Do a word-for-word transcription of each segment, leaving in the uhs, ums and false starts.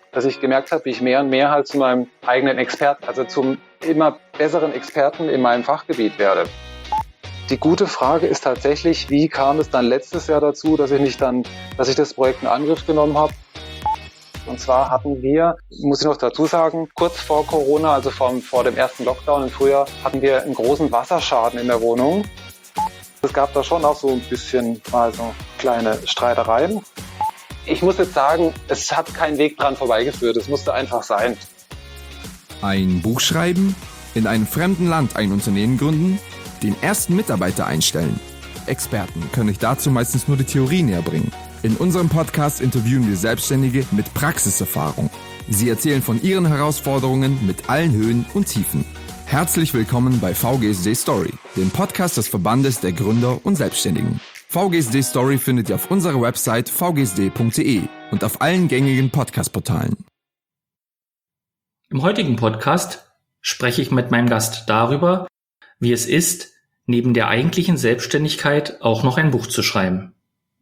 dass ich gemerkt habe, wie ich mehr und mehr halt zu meinem eigenen Experten, also zum immer besseren Experten in meinem Fachgebiet werde. Die gute Frage ist tatsächlich, wie kam es dann letztes Jahr dazu, dass ich nicht dann, dass ich das Projekt in Angriff genommen habe. Und zwar hatten wir, muss ich noch dazu sagen, kurz vor Corona, also vor, vor dem ersten Lockdown im Frühjahr, hatten wir einen großen Wasserschaden in der Wohnung. Es gab da schon auch so ein bisschen mal so kleine Streitereien. Ich muss jetzt sagen, es hat keinen Weg dran vorbeigeführt. Es musste einfach sein. Ein Buch schreiben, in einem fremden Land ein Unternehmen gründen, den ersten Mitarbeiter einstellen. Experten können euch dazu meistens nur die Theorie näher bringen. In unserem Podcast interviewen wir Selbstständige mit Praxiserfahrung. Sie erzählen von ihren Herausforderungen mit allen Höhen und Tiefen. Herzlich willkommen bei V G S D Story, dem Podcast des Verbandes der Gründer und Selbstständigen. V G S D Story findet ihr auf unserer Website v g s d punkt d e und auf allen gängigen Podcast-Portalen. Im heutigen Podcast spreche ich mit meinem Gast darüber, wie es ist, neben der eigentlichen Selbstständigkeit auch noch ein Buch zu schreiben.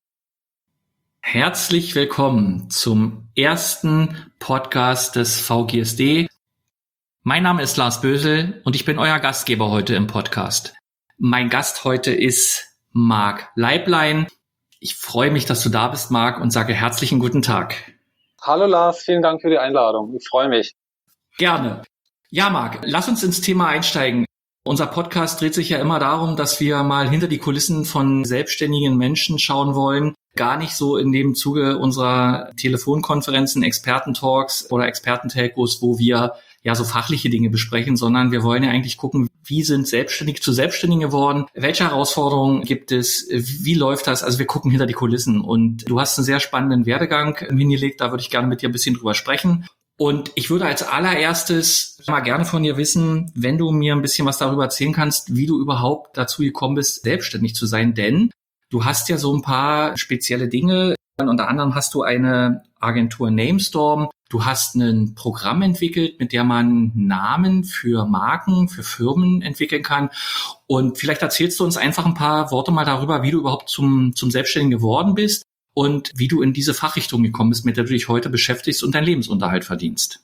Herzlich willkommen zum ersten Podcast des V G S D. Mein Name ist Lars Bösel und ich bin euer Gastgeber heute im Podcast. Mein Gast heute ist Marc Leiblein. Ich freue mich, dass du da bist, Marc, und sage herzlichen guten Tag. Hallo Lars, vielen Dank für die Einladung. Ich freue mich. Gerne. Ja, Marc, lass uns ins Thema einsteigen. Unser Podcast dreht sich ja immer darum, dass wir mal hinter die Kulissen von selbstständigen Menschen schauen wollen. Gar nicht so in dem Zuge unserer Telefonkonferenzen, Expertentalks oder Expertentelcos, wo wir ja so fachliche Dinge besprechen, sondern wir wollen ja eigentlich gucken, wie sind Selbstständige zu Selbstständigen geworden? Welche Herausforderungen gibt es? Wie läuft das? Also wir gucken hinter die Kulissen und du hast einen sehr spannenden Werdegang hingelegt. Da würde ich gerne mit dir ein bisschen drüber sprechen. Und ich würde als allererstes mal gerne von dir wissen, wenn du mir ein bisschen was darüber erzählen kannst, wie du überhaupt dazu gekommen bist, selbstständig zu sein. Denn du hast ja so ein paar spezielle Dinge. Unter anderem hast du eine Agentur Namestorm. Du hast ein Programm entwickelt, mit der man Namen für Marken, für Firmen entwickeln kann. Und vielleicht erzählst du uns einfach ein paar Worte mal darüber, wie du überhaupt zum, zum Selbstständigen geworden bist und wie du in diese Fachrichtung gekommen bist, mit der du dich heute beschäftigst und deinen Lebensunterhalt verdienst.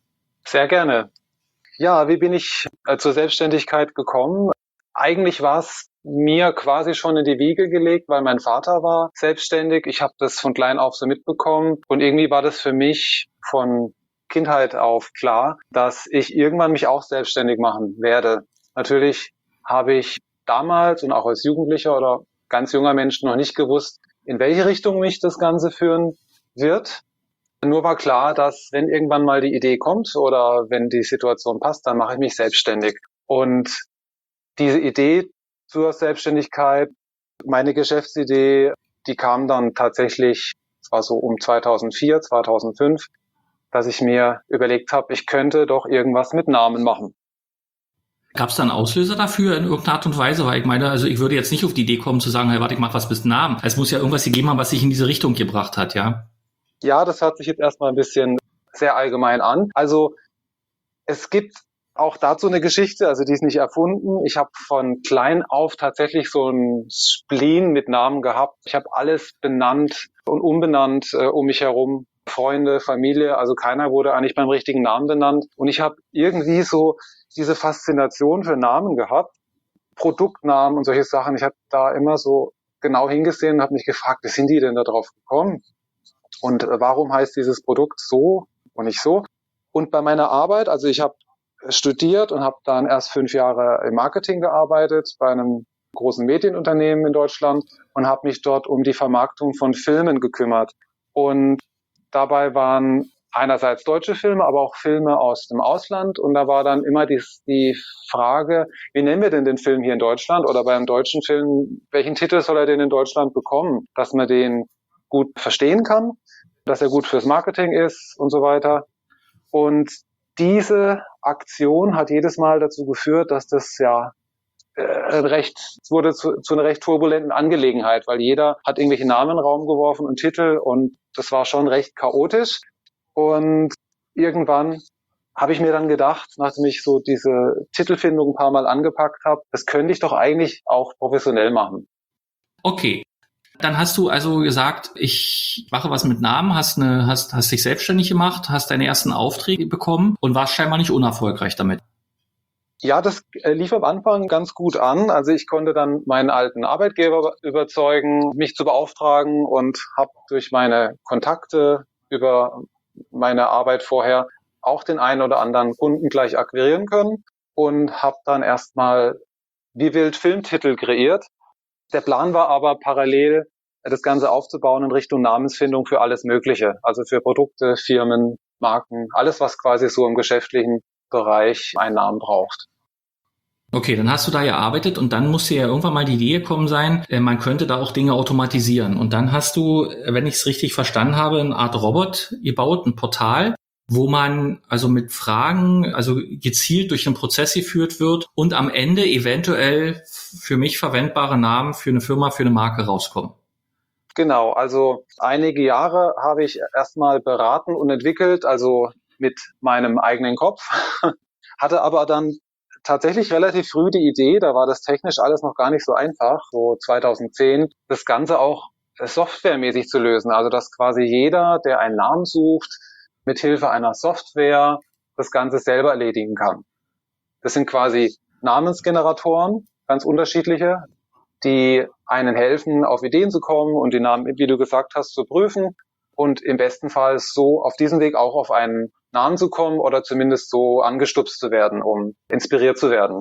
Sehr gerne. Ja, wie bin ich äh, zur Selbstständigkeit gekommen? Eigentlich war es mir quasi schon in die Wiege gelegt, weil mein Vater war selbstständig. Ich habe das von klein auf so mitbekommen und irgendwie war das für mich von Kindheit auf klar, dass ich irgendwann mich auch selbstständig machen werde. Natürlich habe ich damals und auch als Jugendlicher oder ganz junger Mensch noch nicht gewusst, in welche Richtung mich das Ganze führen wird. Nur war klar, dass wenn irgendwann mal die Idee kommt oder wenn die Situation passt, dann mache ich mich selbstständig. Und diese Idee zur Selbstständigkeit, meine Geschäftsidee, die kam dann tatsächlich, es war so um zweitausendvier, zweitausendfünf, dass ich mir überlegt habe, ich könnte doch irgendwas mit Namen machen. Gab es da einen Auslöser dafür in irgendeiner Art und Weise? Weil ich meine, also ich würde jetzt nicht auf die Idee kommen zu sagen, hey, warte, ich mach was mit Namen. Es muss ja irgendwas gegeben haben, was sich in diese Richtung gebracht hat, ja? Ja, das hört sich jetzt erstmal ein bisschen sehr allgemein an. Also es gibt auch dazu eine Geschichte, also die ist nicht erfunden. Ich habe von klein auf tatsächlich so ein Spleen mit Namen gehabt. Ich habe alles benannt und umbenannt äh, um mich herum. Freunde, Familie, also keiner wurde eigentlich beim richtigen Namen benannt. Und ich habe irgendwie so diese Faszination für Namen gehabt, Produktnamen und solche Sachen. Ich habe da immer so genau hingesehen und habe mich gefragt, wie sind die denn da drauf gekommen? Und äh, warum heißt dieses Produkt so und nicht so? Und bei meiner Arbeit, also ich habe studiert und habe dann erst fünf Jahre im Marketing gearbeitet bei einem großen Medienunternehmen in Deutschland und habe mich dort um die Vermarktung von Filmen gekümmert. Und dabei waren einerseits deutsche Filme, aber auch Filme aus dem Ausland. Und da war dann immer die, die Frage, wie nennen wir denn den Film hier in Deutschland? Oder beim deutschen Film, welchen Titel soll er denn in Deutschland bekommen? Dass man den gut verstehen kann, dass er gut fürs Marketing ist und so weiter. Und diese Aktion hat jedes Mal dazu geführt, dass das ja äh, recht, es wurde zu, zu einer recht turbulenten Angelegenheit, weil jeder hat irgendwelche Namen in den Raum geworfen und Titel und das war schon recht chaotisch. Und irgendwann habe ich mir dann gedacht, nachdem ich so diese Titelfindung ein paar Mal angepackt habe, das könnte ich doch eigentlich auch professionell machen. Okay. Dann hast du also gesagt, ich mache was mit Namen, hast eine, hast, hast dich selbstständig gemacht, hast deine ersten Aufträge bekommen und warst scheinbar nicht unerfolgreich damit. Ja, das lief am Anfang ganz gut an. Also ich konnte dann meinen alten Arbeitgeber überzeugen, mich zu beauftragen und habe durch meine Kontakte über meine Arbeit vorher auch den einen oder anderen Kunden gleich akquirieren können und habe dann erstmal wie wild Filmtitel kreiert. Der Plan war aber parallel, das Ganze aufzubauen in Richtung Namensfindung für alles Mögliche. Also für Produkte, Firmen, Marken, alles, was quasi so im geschäftlichen Bereich einen Namen braucht. Okay, dann hast du da gearbeitet und dann musste ja irgendwann mal die Idee gekommen sein, man könnte da auch Dinge automatisieren. Und dann hast du, wenn ich es richtig verstanden habe, eine Art Robot gebaut, ein Portal, wo man also mit Fragen, also gezielt durch den Prozess geführt wird und am Ende eventuell für mich verwendbare Namen für eine Firma, für eine Marke rauskommen. Genau, also einige Jahre habe ich erstmal beraten und entwickelt, also mit meinem eigenen Kopf, hatte aber dann tatsächlich relativ früh die Idee, da war das technisch alles noch gar nicht so einfach, so zweitausendzehn, das Ganze auch softwaremäßig zu lösen, also dass quasi jeder, der einen Namen sucht, mithilfe einer Software das Ganze selber erledigen kann. Das sind quasi Namensgeneratoren, ganz unterschiedliche, die einen helfen, auf Ideen zu kommen und die Namen, wie du gesagt hast, zu prüfen und im besten Fall so auf diesem Weg auch auf einen Namen zu kommen oder zumindest so angestupst zu werden, um inspiriert zu werden.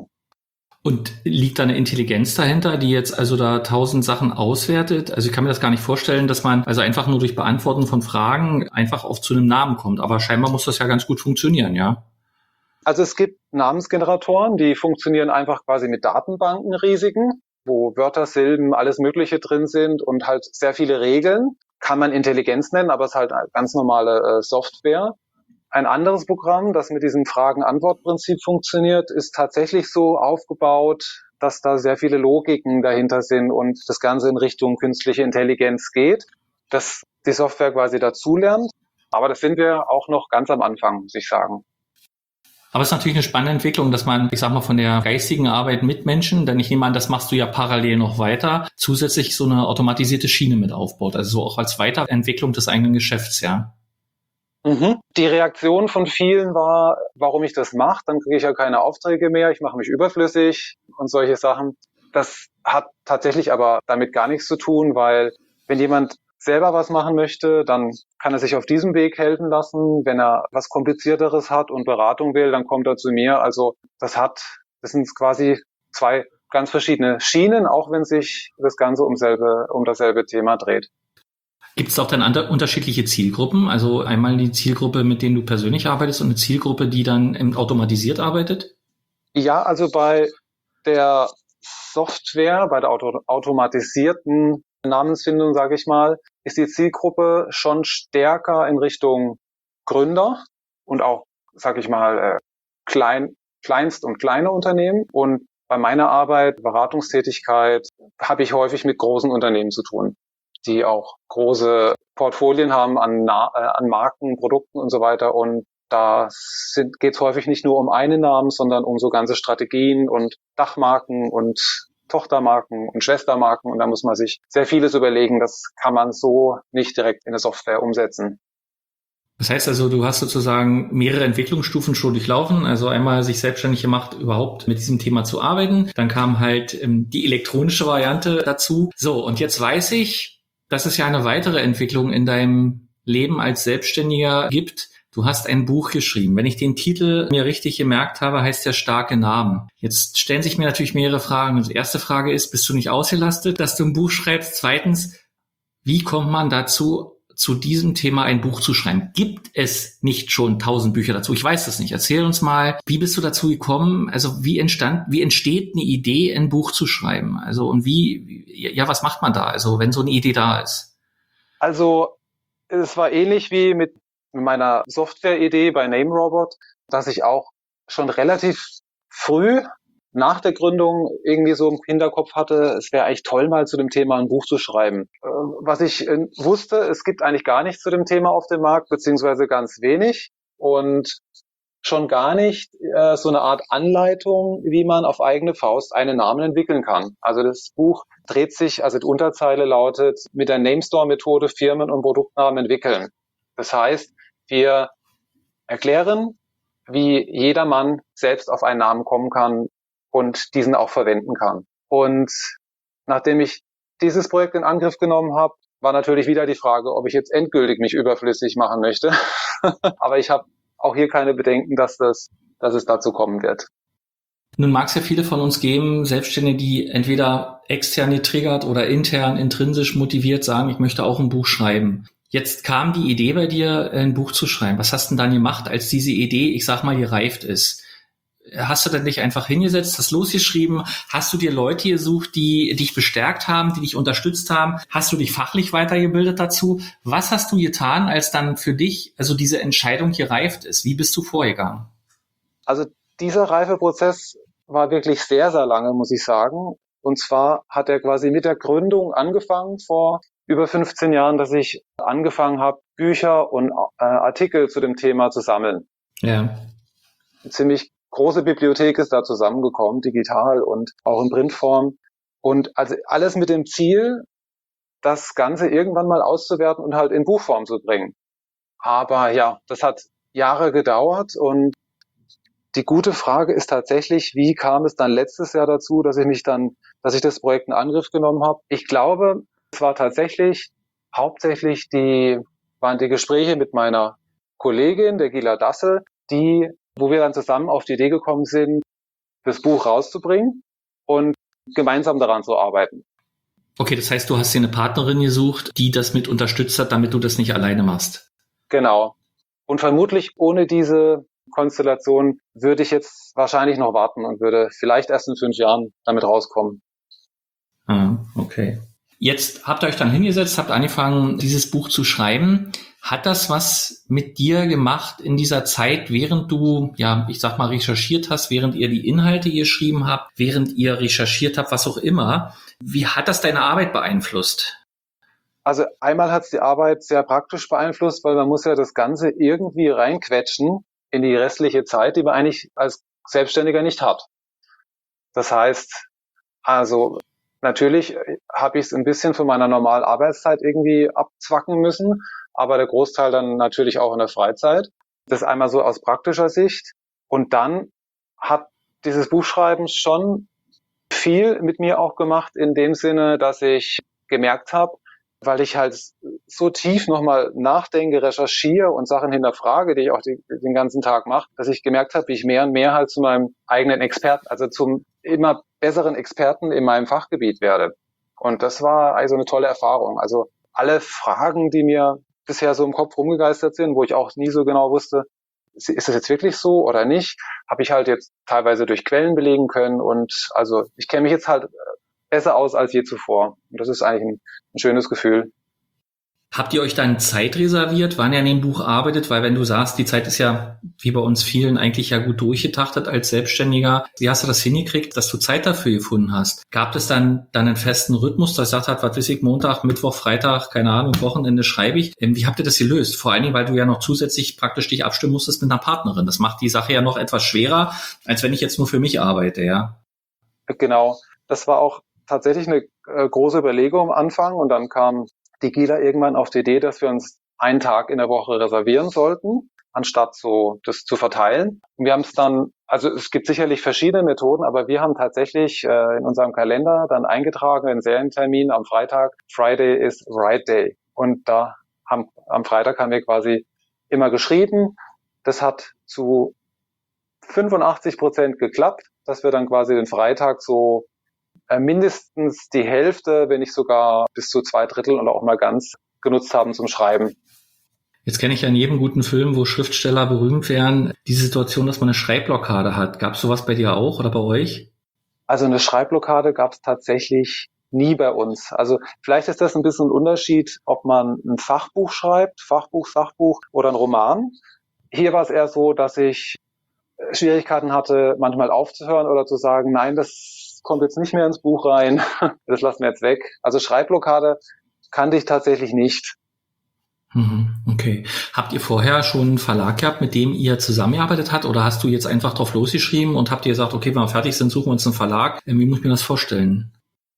Und liegt da eine Intelligenz dahinter, die jetzt also da tausend Sachen auswertet? Also ich kann mir das gar nicht vorstellen, dass man also einfach nur durch Beantworten von Fragen einfach auf zu einem Namen kommt. Aber scheinbar muss das ja ganz gut funktionieren, ja? Also es gibt Namensgeneratoren, die funktionieren einfach quasi mit Datenbanken, riesigen, wo Wörter, Silben, alles Mögliche drin sind und halt sehr viele Regeln. Kann man Intelligenz nennen, aber es ist halt eine ganz normale äh, Software. Ein anderes Programm, das mit diesem Fragen-Antwort-Prinzip funktioniert, ist tatsächlich so aufgebaut, dass da sehr viele Logiken dahinter sind und das Ganze in Richtung künstliche Intelligenz geht, dass die Software quasi dazulernt. Aber das sind wir auch noch ganz am Anfang, muss ich sagen. Aber es ist natürlich eine spannende Entwicklung, dass man, ich sag mal, von der geistigen Arbeit mit Menschen, denn ich nehme an, das machst du ja parallel noch weiter, zusätzlich so eine automatisierte Schiene mit aufbaut, also so auch als Weiterentwicklung des eigenen Geschäfts, ja. Mhm. Die Reaktion von vielen war, warum ich das mache, dann kriege ich ja keine Aufträge mehr, ich mache mich überflüssig und solche Sachen. Das hat tatsächlich aber damit gar nichts zu tun, weil wenn jemand selber was machen möchte, dann kann er sich auf diesem Weg helfen lassen. Wenn er was Komplizierteres hat und Beratung will, dann kommt er zu mir. Also das hat, das sind quasi zwei ganz verschiedene Schienen, auch wenn sich das Ganze um selbe, um dasselbe Thema dreht. Gibt es auch dann andere, unterschiedliche Zielgruppen? Also einmal die Zielgruppe, mit denen du persönlich arbeitest und eine Zielgruppe, die dann automatisiert arbeitet? Ja, also bei der Software, bei der auto- automatisierten Namensfindung, sage ich mal, ist die Zielgruppe schon stärker in Richtung Gründer und auch, sage ich mal, klein, Kleinst- und kleine Unternehmen. Und bei meiner Arbeit, Beratungstätigkeit, habe ich häufig mit großen Unternehmen zu tun, die auch große Portfolien haben an, Na- äh, an Marken, Produkten und so weiter. Und da geht es häufig nicht nur um einen Namen, sondern um so ganze Strategien und Dachmarken und Tochtermarken und Schwestermarken. Und da muss man sich sehr vieles überlegen. Das kann man so nicht direkt in der Software umsetzen. Das heißt also, du hast sozusagen mehrere Entwicklungsstufen schon durchlaufen. Also einmal sich selbstständig gemacht, überhaupt mit diesem Thema zu arbeiten. Dann kam halt ähm, die elektronische Variante dazu. So, und jetzt weiß ich, dass es ja eine weitere Entwicklung in deinem Leben als Selbstständiger gibt. Du hast ein Buch geschrieben. Wenn ich den Titel mir richtig gemerkt habe, heißt der starke Namen. Jetzt stellen sich mir natürlich mehrere Fragen. Die erste Frage ist, bist du nicht ausgelastet, dass du ein Buch schreibst? Zweitens, wie kommt man dazu, zu diesem Thema ein Buch zu schreiben? Gibt es nicht schon tausend Bücher dazu? Ich weiß das nicht. Erzähl uns mal, wie bist du dazu gekommen? Also wie entstand, wie entsteht eine Idee, ein Buch zu schreiben? Also und wie, ja, was macht man da? Also wenn so eine Idee da ist? Also es war ähnlich wie mit meiner Software-Idee bei NameRobot, dass ich auch schon relativ früh nach der Gründung irgendwie so im Hinterkopf hatte, es wäre eigentlich toll, mal zu dem Thema ein Buch zu schreiben. Was ich wusste, es gibt eigentlich gar nichts zu dem Thema auf dem Markt, beziehungsweise ganz wenig. Und schon gar nicht äh, so eine Art Anleitung, wie man auf eigene Faust einen Namen entwickeln kann. Also das Buch dreht sich, also die Unterzeile lautet, mit der Namestore-Methode Firmen- und Produktnamen entwickeln. Das heißt, wir erklären, wie jedermann selbst auf einen Namen kommen kann und diesen auch verwenden kann. Und nachdem ich dieses Projekt in Angriff genommen habe, war natürlich wieder die Frage, ob ich jetzt endgültig mich überflüssig machen möchte. Aber ich habe auch hier keine Bedenken, dass das, dass es dazu kommen wird. Nun mag es ja viele von uns geben, Selbstständige, die entweder extern getriggert oder intern intrinsisch motiviert sagen, ich möchte auch ein Buch schreiben. Jetzt kam die Idee bei dir, ein Buch zu schreiben. Was hast du denn dann gemacht, als diese Idee, ich sag mal, gereift ist? Hast du dann dich einfach hingesetzt, hast losgeschrieben? Hast du dir Leute gesucht, die dich bestärkt haben, die dich unterstützt haben? Hast du dich fachlich weitergebildet dazu? Was hast du getan, als dann für dich also diese Entscheidung gereift ist? Wie bist du vorgegangen? Also dieser Reifeprozess war wirklich sehr, sehr lange, muss ich sagen. Und zwar hat er quasi mit der Gründung angefangen vor über fünfzehn Jahren, dass ich angefangen habe, Bücher und äh, Artikel zu dem Thema zu sammeln. Ja. Eine ziemlich große Bibliothek ist da zusammengekommen, digital und auch in Printform. Und also alles mit dem Ziel, das Ganze irgendwann mal auszuwerten und halt in Buchform zu bringen. Aber ja, das hat Jahre gedauert und die gute Frage ist tatsächlich, wie kam es dann letztes Jahr dazu, dass ich mich dann, dass ich das Projekt in Angriff genommen habe? Ich glaube, es war tatsächlich hauptsächlich die, waren die Gespräche mit meiner Kollegin, der Gila Dassel, die, wo wir dann zusammen auf die Idee gekommen sind, das Buch rauszubringen und gemeinsam daran zu arbeiten. Okay, das heißt, du hast dir eine Partnerin gesucht, die das mit unterstützt hat, damit du das nicht alleine machst. Genau. Und vermutlich ohne diese Konstellation würde ich jetzt wahrscheinlich noch warten und würde vielleicht erst in fünf Jahren damit rauskommen. Ah, okay. Jetzt habt ihr euch dann hingesetzt, habt angefangen, dieses Buch zu schreiben. Hat das was mit dir gemacht in dieser Zeit, während du, ja, ich sag mal, recherchiert hast, während ihr die Inhalte geschrieben habt, während ihr recherchiert habt, was auch immer? Wie hat das deine Arbeit beeinflusst? Also einmal hat es die Arbeit sehr praktisch beeinflusst, weil man muss ja das Ganze irgendwie reinquetschen in die restliche Zeit, die man eigentlich als Selbstständiger nicht hat. Das heißt, also natürlich habe ich es ein bisschen von meiner normalen Arbeitszeit irgendwie abzwacken müssen, aber der Großteil dann natürlich auch in der Freizeit. Das einmal so aus praktischer Sicht. Und dann hat dieses Buchschreiben schon viel mit mir auch gemacht, in dem Sinne, dass ich gemerkt habe, weil ich halt so tief nochmal nachdenke, recherchiere und Sachen hinterfrage, die ich auch die, den ganzen Tag mache, dass ich gemerkt habe, wie ich mehr und mehr halt zu meinem eigenen Experten, also zum immer besseren Experten in meinem Fachgebiet werde. Und das war also eine tolle Erfahrung. Also alle Fragen, die mir bisher so im Kopf rumgegeistert sind, wo ich auch nie so genau wusste, ist das jetzt wirklich so oder nicht, habe ich halt jetzt teilweise durch Quellen belegen können. Und also ich kenne mich jetzt halt besser aus als je zuvor. Und das ist eigentlich ein, ein schönes Gefühl. Habt ihr euch dann Zeit reserviert, wann ihr an dem Buch arbeitet? Weil wenn du sagst, die Zeit ist ja, wie bei uns vielen, eigentlich ja gut durchgetaktet als Selbstständiger. Wie hast du das hingekriegt, dass du Zeit dafür gefunden hast? Gab es dann, dann einen festen Rhythmus, dass ihr gesagt habt, was weiß ich, Montag, Mittwoch, Freitag, keine Ahnung, Wochenende schreibe ich? Wie habt ihr das gelöst? Vor allen Dingen, weil du ja noch zusätzlich praktisch dich abstimmen musstest mit einer Partnerin. Das macht die Sache ja noch etwas schwerer, als wenn ich jetzt nur für mich arbeite, ja? Genau. Das war auch tatsächlich eine äh, große Überlegung am Anfang und dann kam die Gila irgendwann auf die Idee, dass wir uns einen Tag in der Woche reservieren sollten, anstatt so das zu verteilen. Und wir haben es dann, also es gibt sicherlich verschiedene Methoden, aber wir haben tatsächlich äh, in unserem Kalender dann eingetragen, den Serientermin am Freitag. Friday is Write Day. Und da haben, am Freitag haben wir quasi immer geschrieben. Das hat zu fünfundachtzig Prozent geklappt, dass wir dann quasi den Freitag so mindestens die Hälfte, wenn nicht sogar bis zu zwei Drittel oder auch mal ganz genutzt haben zum Schreiben. Jetzt kenne ich ja in jedem guten Film, wo Schriftsteller berühmt wären, die Situation, dass man eine Schreibblockade hat. Gab es sowas bei dir auch oder bei euch? Also eine Schreibblockade gab es tatsächlich nie bei uns. Also vielleicht ist das ein bisschen ein Unterschied, ob man ein Fachbuch schreibt, Fachbuch, Sachbuch oder ein Roman. Hier war es eher so, dass ich Schwierigkeiten hatte, manchmal aufzuhören oder zu sagen, nein, das kommt jetzt nicht mehr ins Buch rein, das lassen wir jetzt weg. Also Schreibblockade kannte ich tatsächlich nicht. Okay. Habt ihr vorher schon einen Verlag gehabt, mit dem ihr zusammengearbeitet habt, oder hast du jetzt einfach drauf losgeschrieben und habt ihr gesagt, okay, wenn wir fertig sind, suchen wir uns einen Verlag? Wie muss ich mir das vorstellen?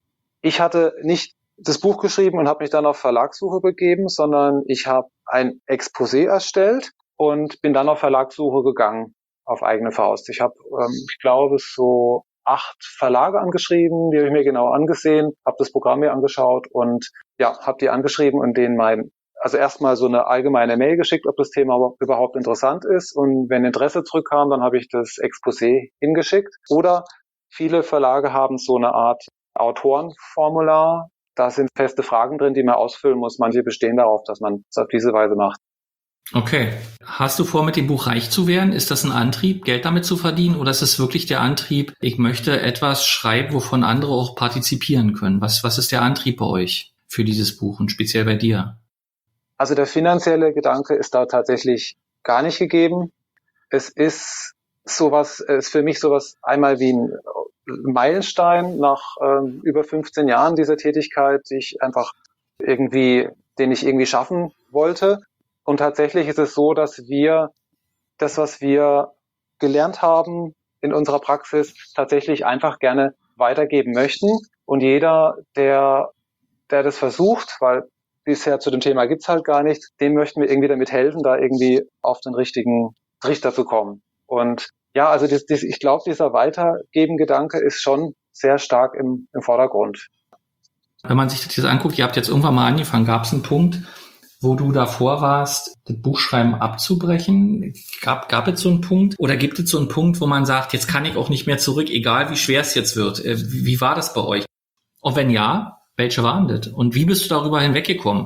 Ich hatte nicht das Buch geschrieben und habe mich dann auf Verlagssuche begeben, sondern ich habe ein Exposé erstellt und bin dann auf Verlagssuche gegangen, auf eigene Faust. Ich habe, ähm, ich glaube, so acht Verlage angeschrieben, die habe ich mir genau angesehen, habe das Programm mir angeschaut und ja, habe die angeschrieben und denen mein, also erstmal so eine allgemeine Mail geschickt, ob das Thema überhaupt interessant ist, und wenn Interesse zurückkam, dann habe ich das Exposé hingeschickt. Oder viele Verlage haben so eine Art Autorenformular. Da sind feste Fragen drin, die man ausfüllen muss. Manche bestehen darauf, dass man es auf diese Weise macht. Okay. Hast du vor, mit dem Buch reich zu werden? Ist das ein Antrieb, Geld damit zu verdienen? Oder ist es wirklich der Antrieb, ich möchte etwas schreiben, wovon andere auch partizipieren können? Was, was ist der Antrieb bei euch für dieses Buch und speziell bei dir? Also der finanzielle Gedanke ist da tatsächlich gar nicht gegeben. Es ist sowas, es ist für mich sowas einmal wie ein Meilenstein nach ähm, über fünfzehn Jahren dieser Tätigkeit, die ich einfach irgendwie, den ich irgendwie schaffen wollte. Und tatsächlich ist es so, dass wir das, was wir gelernt haben in unserer Praxis, tatsächlich einfach gerne weitergeben möchten. Und jeder, der, der das versucht, weil bisher zu dem Thema gibt's halt gar nichts, dem möchten wir irgendwie damit helfen, da irgendwie auf den richtigen Trichter zu kommen. Und ja, also das, das, ich glaube, dieser Weitergeben-Gedanke ist schon sehr stark im, im Vordergrund. Wenn man sich das jetzt anguckt, ihr habt jetzt irgendwann mal angefangen, gab es einen Punkt, wo du davor warst, das Buchschreiben abzubrechen? Gab, gab es so einen Punkt? Oder gibt es so einen Punkt, wo man sagt, jetzt kann ich auch nicht mehr zurück, egal wie schwer es jetzt wird? Wie, wie war das bei euch? Und wenn ja, welche waren das? Und wie bist du darüber hinweggekommen?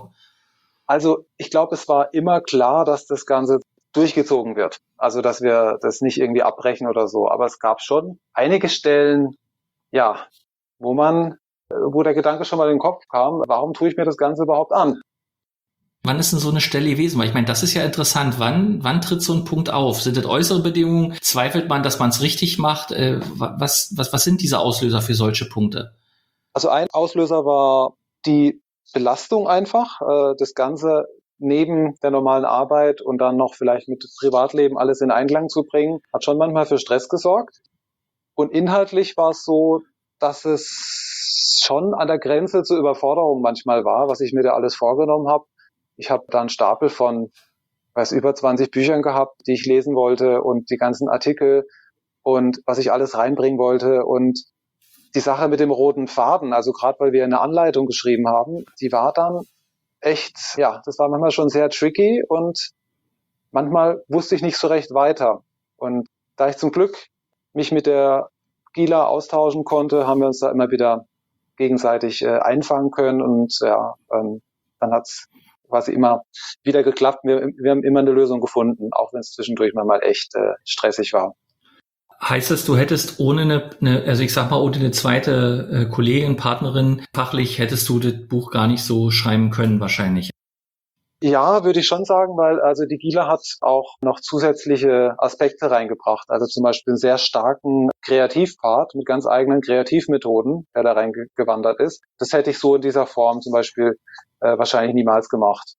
Also ich glaube, es war immer klar, dass das Ganze durchgezogen wird. Also dass wir das nicht irgendwie abbrechen oder so. Aber es gab schon einige Stellen, ja, wo man, wo der Gedanke schon mal in den Kopf kam, warum tue ich mir das Ganze überhaupt an? Wann ist denn so eine Stelle gewesen? Weil ich meine, das ist ja interessant. Wann, wann tritt so ein Punkt auf? Sind das äußere Bedingungen? Zweifelt man, dass man es richtig macht? Äh, was, was, was sind diese Auslöser für solche Punkte? Also ein Auslöser war die Belastung einfach, äh, das Ganze neben der normalen Arbeit und dann noch vielleicht mit Privatleben alles in Einklang zu bringen, hat schon manchmal für Stress gesorgt. Und inhaltlich war es so, dass es schon an der Grenze zur Überforderung manchmal war, was ich mir da alles vorgenommen habe. Ich habe da einen Stapel von, weiß, über zwanzig Büchern gehabt, die ich lesen wollte, und die ganzen Artikel und was ich alles reinbringen wollte. Und die Sache mit dem roten Faden, also gerade weil wir eine Anleitung geschrieben haben, die war dann echt, ja, das war manchmal schon sehr tricky und manchmal wusste ich nicht so recht weiter. Und da ich zum Glück mich mit der Gila austauschen konnte, haben wir uns da immer wieder gegenseitig äh, einfangen können, und ja, ähm, dann hat's quasi immer wieder geklappt. Wir, wir haben immer eine Lösung gefunden, auch wenn es zwischendurch mal echt äh, stressig war. Heißt das, du hättest ohne eine, eine, also ich sag mal, ohne eine zweite äh, Kollegin, Partnerin, fachlich hättest du das Buch gar nicht so schreiben können wahrscheinlich? Ja, würde ich schon sagen, weil also die Gila hat auch noch zusätzliche Aspekte reingebracht. Also zum Beispiel einen sehr starken Kreativpart mit ganz eigenen Kreativmethoden, der da reingewandert ist. Das hätte ich so in dieser Form zum Beispiel äh, wahrscheinlich niemals gemacht.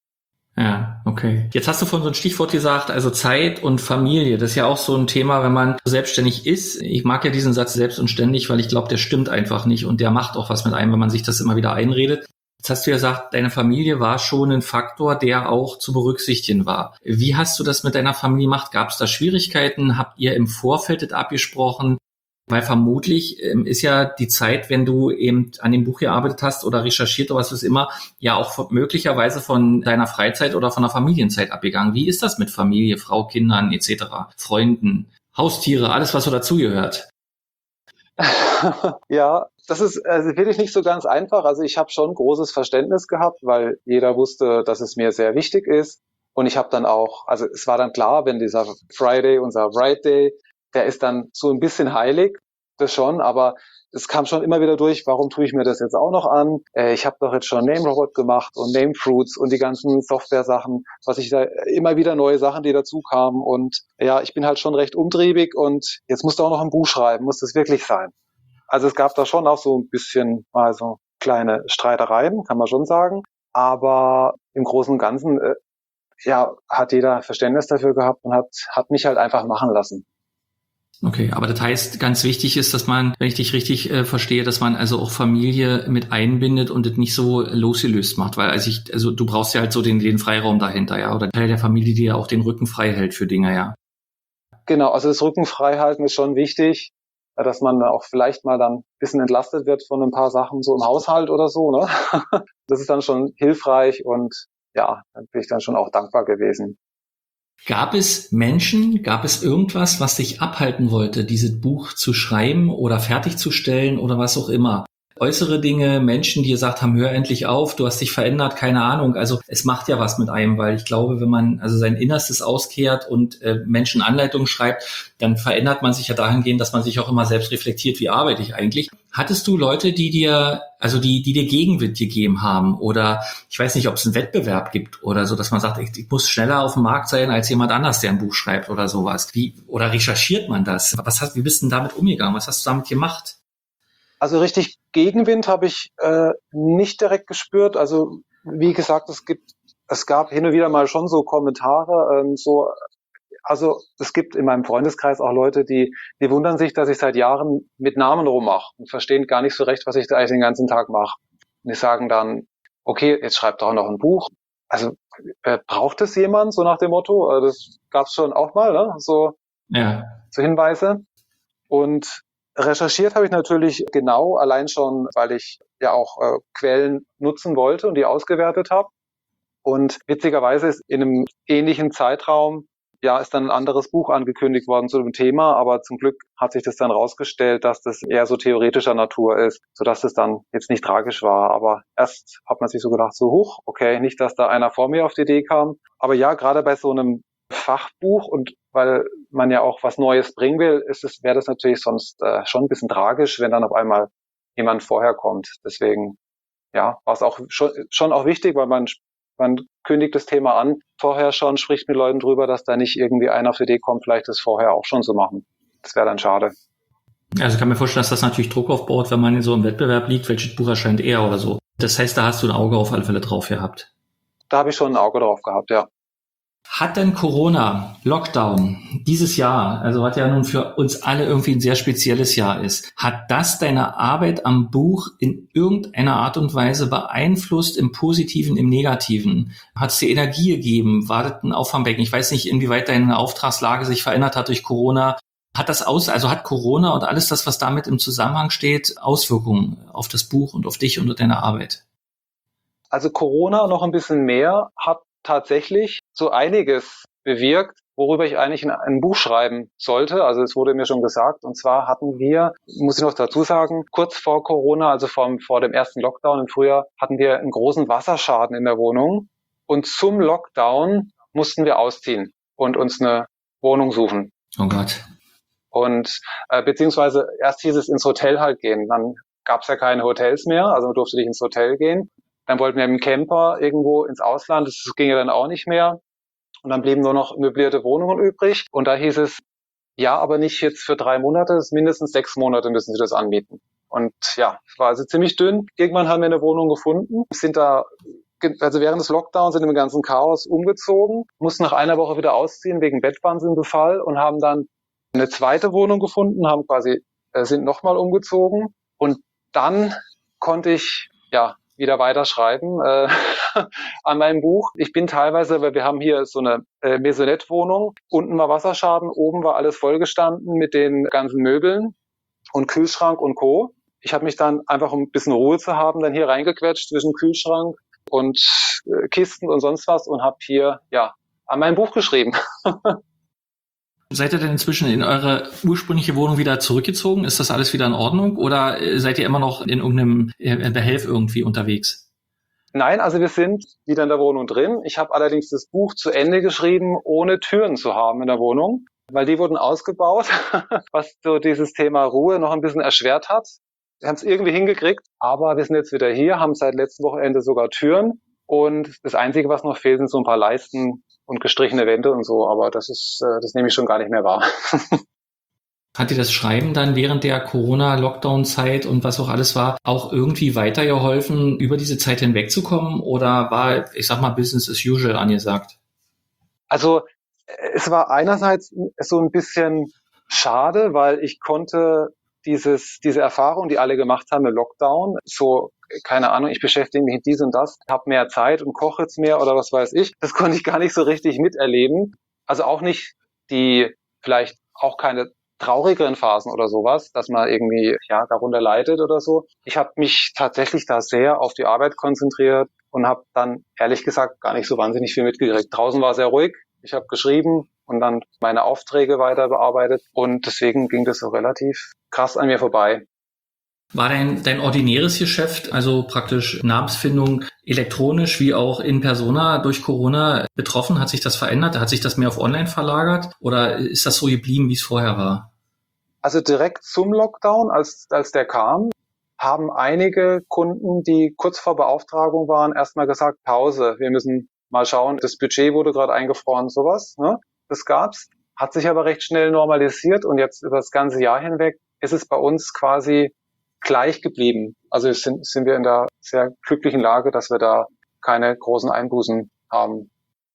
Ja, okay. Jetzt hast du von so ein Stichwort gesagt, also Zeit und Familie. Das ist ja auch so ein Thema, wenn man selbstständig ist. Ich mag ja diesen Satz selbst und ständig, weil ich glaube, der stimmt einfach nicht und der macht auch was mit einem, wenn man sich das immer wieder einredet. Jetzt hast du ja gesagt, deine Familie war schon ein Faktor, der auch zu berücksichtigen war. Wie hast du das mit deiner Familie gemacht? Gab es da Schwierigkeiten? Habt ihr im Vorfeld das abgesprochen? Weil vermutlich ähm, ist ja die Zeit, wenn du eben an dem Buch gearbeitet hast oder recherchiert oder was ist immer, ja auch möglicherweise von deiner Freizeit oder von der Familienzeit abgegangen. Wie ist das mit Familie, Frau, Kindern et cetera, Freunden, Haustiere, alles, was so dazugehört? Ja, das ist also wirklich nicht so ganz einfach. Also ich habe schon großes Verständnis gehabt, weil jeder wusste, dass es mir sehr wichtig ist. Und ich habe dann auch, also es war dann klar, wenn dieser Friday, unser Write Day, der ist dann so ein bisschen heilig, das schon, aber es kam schon immer wieder durch, warum tue ich mir das jetzt auch noch an? Äh, ich habe doch jetzt schon NameRobot gemacht und Namefruits und die ganzen Software-Sachen, was ich da immer wieder neue Sachen, die dazu kamen. Und ja, ich bin halt schon recht umtriebig und jetzt musst du auch noch ein Buch schreiben, muss das wirklich sein? Also es gab da schon auch so ein bisschen mal so kleine Streitereien, kann man schon sagen. Aber im Großen und Ganzen, äh, ja, hat jeder Verständnis dafür gehabt und hat, hat mich halt einfach machen lassen. Okay, aber das heißt, ganz wichtig ist, dass man, wenn ich dich richtig äh, verstehe, dass man also auch Familie mit einbindet und das nicht so losgelöst macht, weil also ich, also du brauchst ja halt so den, den Freiraum dahinter, ja, oder Teil der Familie, die ja auch den Rücken frei hält für Dinge, ja. Genau, also das Rücken frei halten ist schon wichtig, dass man auch vielleicht mal dann ein bisschen entlastet wird von ein paar Sachen so im Haushalt oder so, ne? Das ist dann schon hilfreich und ja, da bin ich dann schon auch dankbar gewesen. Gab es Menschen, gab es irgendwas, was dich abhalten wollte, dieses Buch zu schreiben oder fertigzustellen oder was auch immer? Äußere Dinge, Menschen, die gesagt haben, hör endlich auf, du hast dich verändert, keine Ahnung. Also es macht ja was mit einem, weil ich glaube, wenn man also sein Innerstes auskehrt und äh, Menschen Anleitungen schreibt, dann verändert man sich ja dahingehend, dass man sich auch immer selbst reflektiert, wie arbeite ich eigentlich. Hattest du Leute, die dir, also die, die dir Gegenwind gegeben haben oder ich weiß nicht, ob es einen Wettbewerb gibt oder so, dass man sagt, ich, ich muss schneller auf dem Markt sein als jemand anders, der ein Buch schreibt oder sowas. Wie, oder recherchiert man das? Was hast, wie bist du denn damit umgegangen? Was hast du damit gemacht? Also richtig Gegenwind habe ich äh, nicht direkt gespürt. Also wie gesagt, es gibt, es gab hin und wieder mal schon so Kommentare, ähm, so, also es gibt in meinem Freundeskreis auch Leute, die, die wundern sich, dass ich seit Jahren mit Namen rummache und verstehen gar nicht so recht, was ich da eigentlich den ganzen Tag mache. Und die sagen dann, okay, jetzt schreibt doch noch ein Buch. Also äh, braucht es jemand, so nach dem Motto? Äh, das gab's schon auch mal, ne? So, ja. so Hinweise. Und recherchiert habe ich natürlich genau, allein schon, weil ich ja auch äh, Quellen nutzen wollte und die ausgewertet habe. Und witzigerweise ist in einem ähnlichen Zeitraum, ja, ist dann ein anderes Buch angekündigt worden zu dem Thema, aber zum Glück hat sich das dann rausgestellt, dass das eher so theoretischer Natur ist, sodass es dann jetzt nicht tragisch war. Aber erst hat man sich so gedacht, so hoch, okay, nicht, dass da einer vor mir auf die Idee kam. Aber ja, gerade bei so einem Fachbuch und weil man ja auch was Neues bringen will, ist es, wäre das natürlich sonst äh, schon ein bisschen tragisch, wenn dann auf einmal jemand vorher kommt. Deswegen, ja, war es auch schon, schon auch wichtig, weil man, man kündigt das Thema an, vorher schon, spricht mit Leuten drüber, dass da nicht irgendwie einer auf die Idee kommt, vielleicht das vorher auch schon zu machen. Das wäre dann schade. Also ich kann mir vorstellen, dass das natürlich Druck aufbaut, wenn man in so einem Wettbewerb liegt, welches Buch erscheint eher oder so. Das heißt, da hast du ein Auge auf alle Fälle drauf gehabt. Da habe ich schon ein Auge drauf gehabt, ja. Hat denn Corona, Lockdown, dieses Jahr, also was ja nun für uns alle irgendwie ein sehr spezielles Jahr ist, hat das deine Arbeit am Buch in irgendeiner Art und Weise beeinflusst, im Positiven, im Negativen? Hat es dir Energie gegeben? War das ein Auffangbecken? Ich weiß nicht, inwieweit deine Auftragslage sich verändert hat durch Corona. Hat das aus, also hat Corona und alles das, was damit im Zusammenhang steht, Auswirkungen auf das Buch und auf dich und deine Arbeit? Also Corona noch ein bisschen mehr, hat tatsächlich so einiges bewirkt, worüber ich eigentlich ein, ein Buch schreiben sollte. Also es wurde mir schon gesagt. Und zwar hatten wir, muss ich noch dazu sagen, kurz vor Corona, also vor, vor dem ersten Lockdown im Frühjahr, hatten wir einen großen Wasserschaden in der Wohnung. Und zum Lockdown mussten wir ausziehen und uns eine Wohnung suchen. Oh Gott. Und äh, beziehungsweise erst hieß es ins Hotel halt gehen. Dann gab es ja keine Hotels mehr, also man durfte nicht ins Hotel gehen. Dann wollten wir mit dem Camper irgendwo ins Ausland, das ging ja dann auch nicht mehr. Und dann blieben nur noch möblierte Wohnungen übrig. Und da hieß es, ja, aber nicht jetzt für drei Monate, das ist mindestens sechs Monate müssen Sie das anbieten. Und ja, es war also ziemlich dünn. Irgendwann haben wir eine Wohnung gefunden, sind da, also während des Lockdowns sind im ganzen Chaos umgezogen, mussten nach einer Woche wieder ausziehen wegen Bettwannsenbefall und haben dann eine zweite Wohnung gefunden, haben quasi, äh, sind nochmal umgezogen. Und dann konnte ich, ja, wieder weiterschreiben äh, an meinem Buch. Ich bin teilweise, weil wir haben hier so eine äh, Maisonette-Wohnung, unten war Wasserschaden, oben war alles vollgestanden mit den ganzen Möbeln und Kühlschrank und Co. Ich habe mich dann einfach, um ein bisschen Ruhe zu haben, dann hier reingequetscht zwischen Kühlschrank und äh, Kisten und sonst was und habe hier ja an meinem Buch geschrieben. Seid ihr denn inzwischen in eure ursprüngliche Wohnung wieder zurückgezogen? Ist das alles wieder in Ordnung? Oder seid ihr immer noch in irgendeinem Behelf irgendwie unterwegs? Nein, also wir sind wieder in der Wohnung drin. Ich habe allerdings das Buch zu Ende geschrieben, ohne Türen zu haben in der Wohnung, weil die wurden ausgebaut, was so dieses Thema Ruhe noch ein bisschen erschwert hat. Wir haben es irgendwie hingekriegt, aber wir sind jetzt wieder hier, haben seit letztem Wochenende sogar Türen. Und das Einzige, was noch fehlt, sind so ein paar Leisten und gestrichene Wände und so, aber das ist, das nehme ich schon gar nicht mehr wahr. Hat dir das Schreiben dann während der Corona-Lockdown-Zeit und was auch alles war, auch irgendwie weitergeholfen, über diese Zeit hinwegzukommen? Oder war, ich sag mal, Business as usual angesagt? Also es war einerseits so ein bisschen schade, weil ich konnte dieses, diese Erfahrung, die alle gemacht haben im Lockdown, so, keine Ahnung, ich beschäftige mich mit dies und das, habe mehr Zeit und koche jetzt mehr oder was weiß ich, das konnte ich gar nicht so richtig miterleben. Also auch nicht die, vielleicht auch keine traurigeren Phasen oder sowas, dass man irgendwie ja darunter leidet oder so. Ich habe mich tatsächlich da sehr auf die Arbeit konzentriert und habe dann ehrlich gesagt gar nicht so wahnsinnig viel mitgekriegt. Draußen war sehr ruhig, ich habe geschrieben und dann meine Aufträge weiter bearbeitet und deswegen ging das so relativ krass an mir vorbei. War dein, dein ordinäres Geschäft, also praktisch Namensfindung, elektronisch wie auch in persona durch Corona betroffen? Hat sich das verändert? Hat sich das mehr auf online verlagert? Oder ist das so geblieben, wie es vorher war? Also direkt zum Lockdown, als, als der kam, haben einige Kunden, die kurz vor Beauftragung waren, erstmal gesagt, Pause, wir müssen mal schauen, das Budget wurde gerade eingefroren, sowas, ne? Das gab's, hat sich aber recht schnell normalisiert und jetzt über das ganze Jahr hinweg ist es bei uns quasi gleich geblieben. Also sind, sind wir in der sehr glücklichen Lage, dass wir da keine großen Einbußen haben.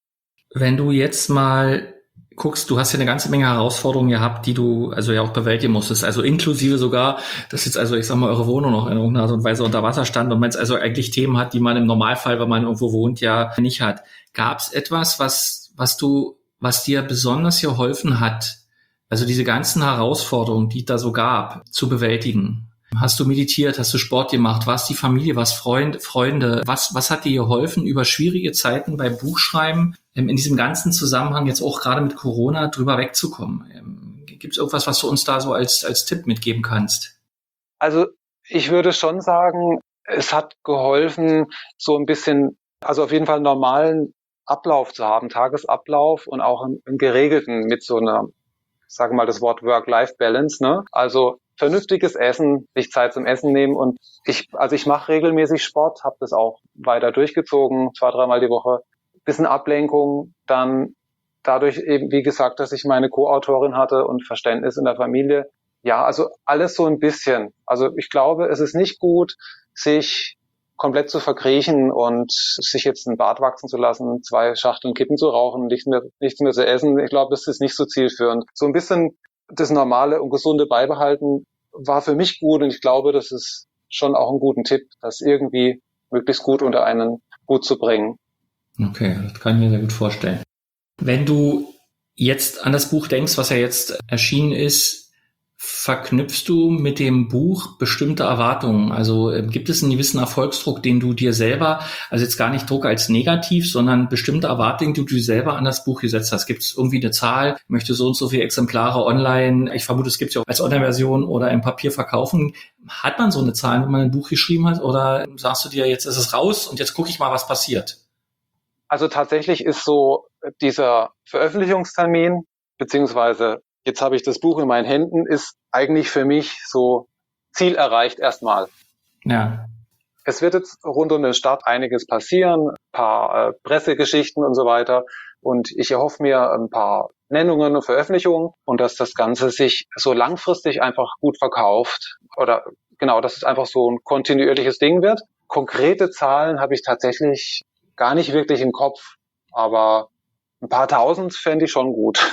Wenn du jetzt mal guckst, du hast ja eine ganze Menge Herausforderungen gehabt, die du also ja auch bewältigen musstest, also inklusive sogar, dass jetzt also ich sag mal eure Wohnung noch in irgendeiner Art und Weise unter Wasser stand und man jetzt also eigentlich Themen hat, die man im Normalfall, wenn man irgendwo wohnt, ja nicht hat. Gab es etwas, was was du, was dir besonders geholfen hat, also diese ganzen Herausforderungen, die es da so gab, zu bewältigen? Hast du meditiert, hast du Sport gemacht, warst die Familie, was Freund, Freunde, was, was hat dir geholfen, über schwierige Zeiten beim Buchschreiben in diesem ganzen Zusammenhang jetzt auch gerade mit Corona drüber wegzukommen? Gibt es irgendwas, was du uns da so als, als Tipp mitgeben kannst? Also ich würde schon sagen, es hat geholfen, so ein bisschen, also auf jeden Fall einen normalen Ablauf zu haben, Tagesablauf und auch einen, einen geregelten mit so einer, sagen wir mal das Wort Work-Life-Balance, ne? Also vernünftiges Essen, sich Zeit zum Essen nehmen und ich, also ich mache regelmäßig Sport, habe das auch weiter durchgezogen, zwei, dreimal die Woche. Bisschen Ablenkung, dann dadurch eben, wie gesagt, dass ich meine Co-Autorin hatte und Verständnis in der Familie. Ja, also alles so ein bisschen. Also ich glaube, es ist nicht gut, sich komplett zu verkriechen und sich jetzt einen Bart wachsen zu lassen, zwei Schachteln Kippen zu rauchen, nichts mehr, nichts mehr zu essen. Ich glaube, das ist nicht so zielführend. So ein bisschen das Normale und Gesunde beibehalten war für mich gut und ich glaube, das ist schon auch ein guter Tipp, das irgendwie möglichst gut unter einen Hut zu bringen. Okay, das kann ich mir sehr gut vorstellen. Wenn du jetzt an das Buch denkst, was ja jetzt erschienen ist, verknüpfst du mit dem Buch bestimmte Erwartungen? Also äh, gibt es einen gewissen Erfolgsdruck, den du dir selber, also jetzt gar nicht Druck als negativ, sondern bestimmte Erwartungen, die du dir selber an das Buch gesetzt hast? Gibt es irgendwie eine Zahl, möchte so und so viele Exemplare online, ich vermute, es gibt es ja auch als Online-Version oder im Papier verkaufen. Hat man so eine Zahl, wenn man ein Buch geschrieben hat? Oder sagst du dir, jetzt ist es raus und jetzt gucke ich mal, was passiert? Also tatsächlich ist so dieser Veröffentlichungstermin, beziehungsweise jetzt habe ich das Buch in meinen Händen, ist eigentlich für mich so Ziel erreicht erstmal. Ja. Es wird jetzt rund um den Start einiges passieren, ein paar äh, Pressegeschichten und so weiter. Und ich erhoffe mir ein paar Nennungen und Veröffentlichungen und dass das Ganze sich so langfristig einfach gut verkauft. Oder genau, dass es einfach so ein kontinuierliches Ding wird. Konkrete Zahlen habe ich tatsächlich gar nicht wirklich im Kopf, aber ein paar Tausend fände ich schon gut.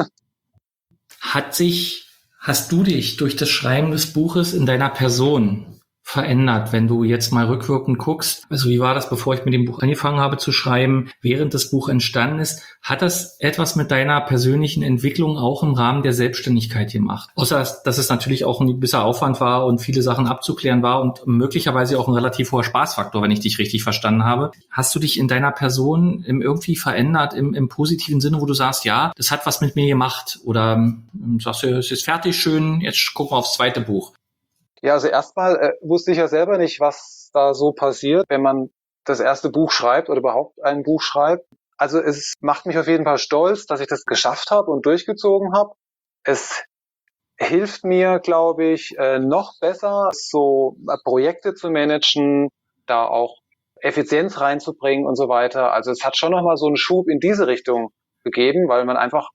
Hat sich, hast du dich durch das Schreiben des Buches in deiner Person verändert, wenn du jetzt mal rückwirkend guckst? Also wie war das, bevor ich mit dem Buch angefangen habe zu schreiben, während das Buch entstanden ist? Hat das etwas mit deiner persönlichen Entwicklung auch im Rahmen der Selbstständigkeit gemacht? Außer, dass es natürlich auch ein gewisser Aufwand war und viele Sachen abzuklären war und möglicherweise auch ein relativ hoher Spaßfaktor, wenn ich dich richtig verstanden habe. Hast du dich in deiner Person irgendwie verändert im, im positiven Sinne, wo du sagst, ja, das hat was mit mir gemacht? Oder ähm, sagst du, es ist fertig, schön, jetzt gucken wir aufs zweite Buch? Ja, also erstmal äh, wusste ich ja selber nicht, was da so passiert, wenn man das erste Buch schreibt oder überhaupt ein Buch schreibt. Also es macht mich auf jeden Fall stolz, dass ich das geschafft habe und durchgezogen habe. Es hilft mir, glaube ich, äh, noch besser, so äh, Projekte zu managen, da auch Effizienz reinzubringen und so weiter. Also es hat schon nochmal so einen Schub in diese Richtung gegeben, weil man einfach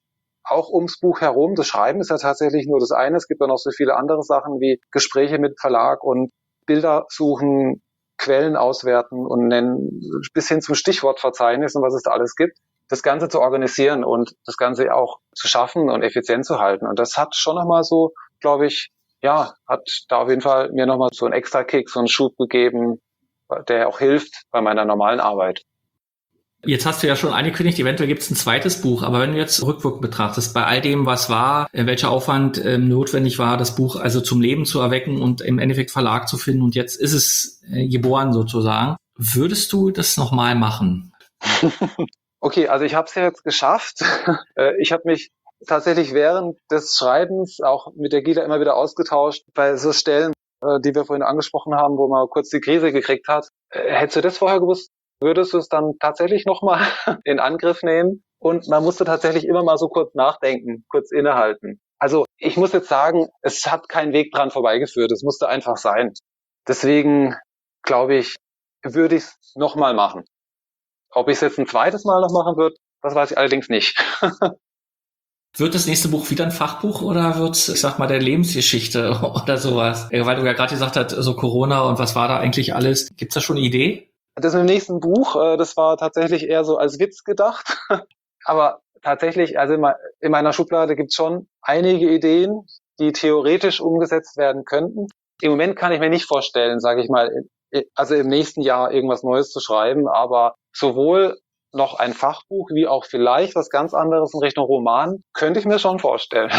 auch ums Buch herum. Das Schreiben ist ja tatsächlich nur das eine. Es gibt ja noch so viele andere Sachen wie Gespräche mit Verlag und Bilder suchen, Quellen auswerten und nennen, bis hin zum Stichwortverzeichnis und was es da alles gibt. Das Ganze zu organisieren und das Ganze auch zu schaffen und effizient zu halten. Und das hat schon nochmal so, glaube ich, ja, hat da auf jeden Fall mir nochmal so einen extra Kick, so einen Schub gegeben, der auch hilft bei meiner normalen Arbeit. Jetzt hast du ja schon angekündigt, eventuell gibt es ein zweites Buch, aber wenn du jetzt rückwirkend betrachtest, bei all dem, was war, welcher Aufwand ähm, notwendig war, das Buch also zum Leben zu erwecken und im Endeffekt Verlag zu finden und jetzt ist es äh, geboren sozusagen, würdest du das nochmal machen? Okay, also ich habe es ja jetzt geschafft. Ich habe mich tatsächlich während des Schreibens auch mit der Gila immer wieder ausgetauscht bei so Stellen, die wir vorhin angesprochen haben, wo man kurz die Krise gekriegt hat. Hättest du das vorher gewusst, würdest du es dann tatsächlich nochmal in Angriff nehmen? Und man musste tatsächlich immer mal so kurz nachdenken, kurz innehalten. Also ich muss jetzt sagen, es hat kein Weg dran vorbeigeführt. Es musste einfach sein. Deswegen glaube ich, würde ich es nochmal machen. Ob ich es jetzt ein zweites Mal noch machen würde, das weiß ich allerdings nicht. Wird das nächste Buch wieder ein Fachbuch oder wird es, ich sag mal, der Lebensgeschichte oder sowas? Weil du ja gerade gesagt hast, so Corona und was war da eigentlich alles. Gibt's da schon eine Idee? Das mit dem nächsten Buch, das war tatsächlich eher so als Witz gedacht. Aber tatsächlich, also in meiner Schublade gibt's schon einige Ideen, die theoretisch umgesetzt werden könnten. Im Moment kann ich mir nicht vorstellen, sage ich mal, also im nächsten Jahr irgendwas Neues zu schreiben, aber sowohl noch ein Fachbuch wie auch vielleicht was ganz anderes in Richtung Roman könnte ich mir schon vorstellen.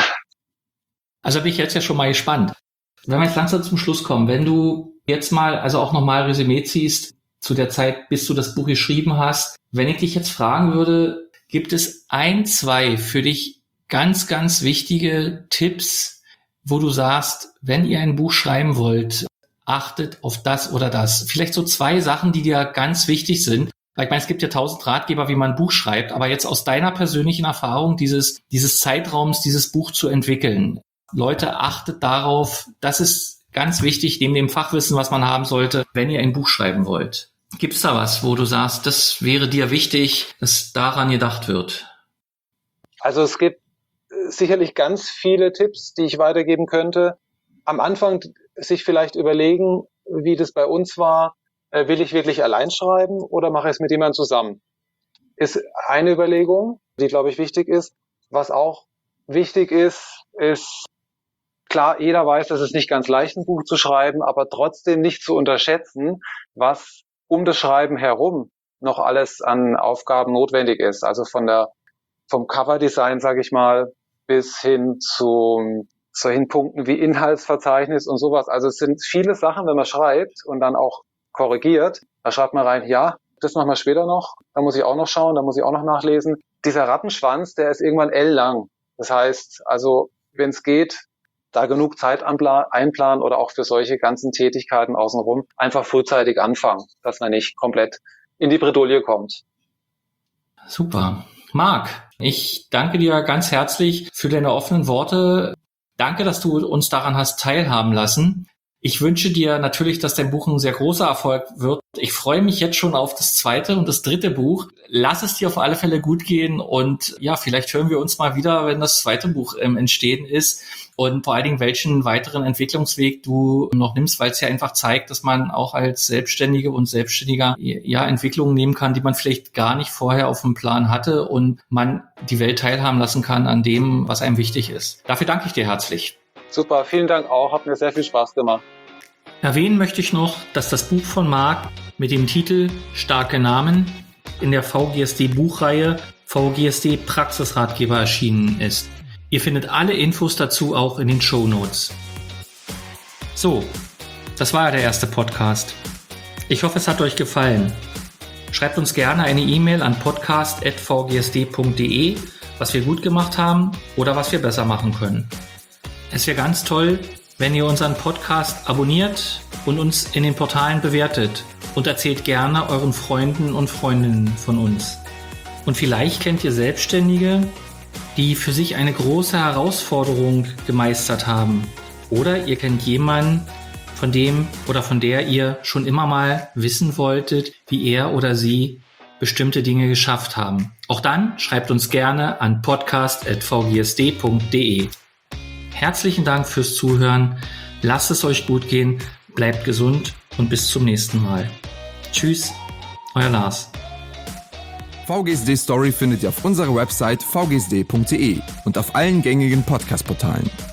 Also bin ich jetzt ja schon mal gespannt. Wenn wir jetzt langsam zum Schluss kommen, wenn du jetzt mal, also auch nochmal Resümee ziehst, zu der Zeit, bis du das Buch geschrieben hast, wenn ich dich jetzt fragen würde, gibt es ein, zwei für dich ganz, ganz wichtige Tipps, wo du sagst, wenn ihr ein Buch schreiben wollt, achtet auf das oder das. Vielleicht so zwei Sachen, die dir ganz wichtig sind. Weil ich meine, es gibt ja tausend Ratgeber, wie man ein Buch schreibt, aber jetzt aus deiner persönlichen Erfahrung, dieses, dieses Zeitraums, dieses Buch zu entwickeln. Leute, achtet darauf, das ist ganz wichtig, neben dem Fachwissen, was man haben sollte, wenn ihr ein Buch schreiben wollt. Gibt es da was, wo du sagst, das wäre dir wichtig, dass daran gedacht wird? Also es gibt sicherlich ganz viele Tipps, die ich weitergeben könnte. Am Anfang sich vielleicht überlegen, wie das bei uns war. Will ich wirklich allein schreiben oder mache ich es mit jemandem zusammen? Ist eine Überlegung, die, glaube ich, wichtig ist. Was auch wichtig ist, ist, klar, jeder weiß, dass es nicht ganz leicht ist, ein Buch zu schreiben, aber trotzdem nicht zu unterschätzen, was um das Schreiben herum noch alles an Aufgaben notwendig ist. Also von der, vom Coverdesign, sage ich mal, bis hin zu solchen Punkten wie Inhaltsverzeichnis und sowas. Also es sind viele Sachen, wenn man schreibt und dann auch korrigiert. Da schreibt man rein, ja, das machen wir später noch, da muss ich auch noch schauen, da muss ich auch noch nachlesen. Dieser Rattenschwanz, der ist irgendwann L-lang. Das heißt, also wenn es geht, da genug Zeit einplanen oder auch für solche ganzen Tätigkeiten außenrum einfach frühzeitig anfangen, dass man nicht komplett in die Bredouille kommt. Super. Marc, ich danke dir ganz herzlich für deine offenen Worte. Danke, dass du uns daran hast teilhaben lassen. Ich wünsche dir natürlich, dass dein Buch ein sehr großer Erfolg wird. Ich freue mich jetzt schon auf das zweite und das dritte Buch. Lass es dir auf alle Fälle gut gehen und ja, vielleicht hören wir uns mal wieder, wenn das zweite Buch im Entstehen ist und vor allen Dingen, welchen weiteren Entwicklungsweg du noch nimmst, weil es ja einfach zeigt, dass man auch als Selbstständige und Selbstständiger ja Entwicklungen nehmen kann, die man vielleicht gar nicht vorher auf dem Plan hatte und man die Welt teilhaben lassen kann an dem, was einem wichtig ist. Dafür danke ich dir herzlich. Super, vielen Dank auch, hat mir sehr viel Spaß gemacht. Erwähnen möchte ich noch, dass das Buch von Marc mit dem Titel Starke Namen in der V G S D-Buchreihe V G S D Praxisratgeber erschienen ist. Ihr findet alle Infos dazu auch in den Shownotes. So, das war ja der erste Podcast. Ich hoffe, es hat euch gefallen. Schreibt uns gerne eine E-Mail an podcast at v g s d punkt d e, was wir gut gemacht haben oder was wir besser machen können. Es wäre ganz toll, wenn ihr unseren Podcast abonniert und uns in den Portalen bewertet und erzählt gerne euren Freunden und Freundinnen von uns. Und vielleicht kennt ihr Selbstständige, die für sich eine große Herausforderung gemeistert haben. Oder ihr kennt jemanden, von dem oder von der ihr schon immer mal wissen wolltet, wie er oder sie bestimmte Dinge geschafft haben. Auch dann schreibt uns gerne an podcast at v g s d punkt d e. Herzlichen Dank fürs Zuhören. Lasst es euch gut gehen, bleibt gesund und bis zum nächsten Mal. Tschüss, euer Lars. V G S D Story findet ihr auf unserer Website v g s d punkt d e und auf allen gängigen Podcast-Portalen.